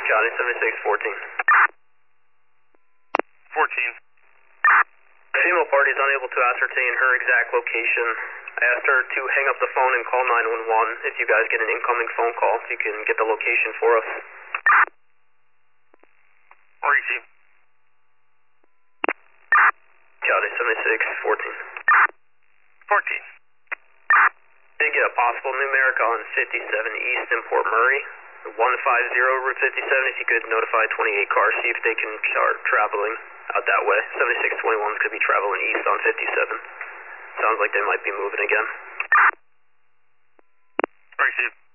Johnny 7614. 14. Female party is unable to ascertain her exact location. I asked her to hang up the phone and call 911. If you guys get an incoming phone call, if you can get the location for us. Receive. Johnny 7614. 14. Did get a possible numeric on 57 East in Port Murray. 150 Route 57, if you could notify 28 cars, see if they can start traveling out that way. 7621 could be traveling east on 57. Sounds like they might be moving again. Receive.